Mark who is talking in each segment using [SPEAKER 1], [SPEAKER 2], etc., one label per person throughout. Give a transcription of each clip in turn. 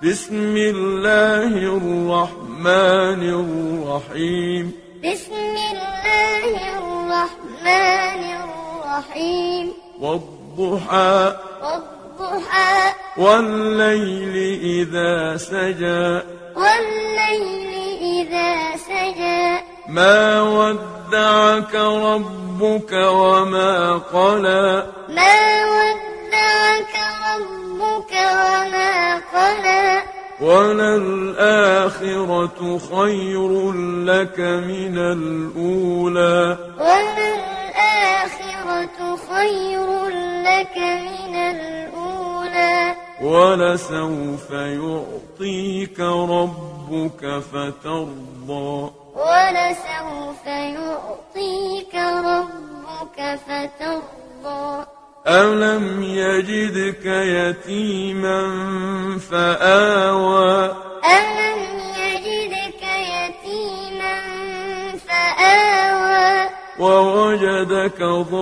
[SPEAKER 1] بسم الله الرحمن الرحيم.
[SPEAKER 2] بسم الله الرحمن الرحيم.
[SPEAKER 1] والضحى
[SPEAKER 2] والضحى
[SPEAKER 1] والليل إذا سجى
[SPEAKER 2] والليل إذا سجى
[SPEAKER 1] ما ودعك ربك وما قلى
[SPEAKER 2] ما ودعك ربك وما قلى
[SPEAKER 1] وللآخرة خير لك من الأولى
[SPEAKER 2] وللآخرة خير لك من الأولى
[SPEAKER 1] ولسوف يعطيك ربك فترضى
[SPEAKER 2] ولسوف يعطيك ربك فترضى
[SPEAKER 1] ألم يجدك يتيما فآوى
[SPEAKER 2] ألم يجدك يتيما فآوى
[SPEAKER 1] ووجدك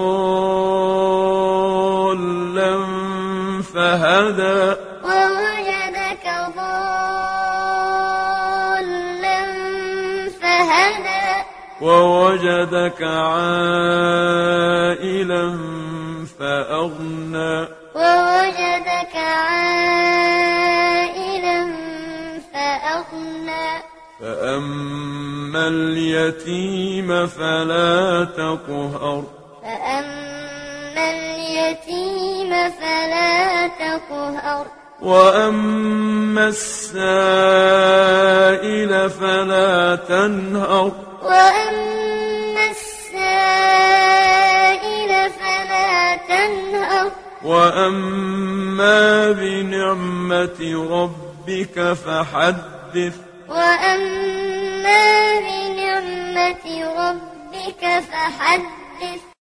[SPEAKER 1] ضالا فهدى
[SPEAKER 2] ووجدك ضالا فهدى
[SPEAKER 1] ووجدك عائلا فأغنى
[SPEAKER 2] ووجدك عائلا فأغنى
[SPEAKER 1] فأما اليتيم فلا تقهر
[SPEAKER 2] فأما اليتيم فلا تقهر
[SPEAKER 1] وأما السائل فلا تنهر
[SPEAKER 2] وأما السائل فلا تنهر
[SPEAKER 1] وأما بنعمة ربك فحدث
[SPEAKER 2] وأما بنعمة ربك فحدث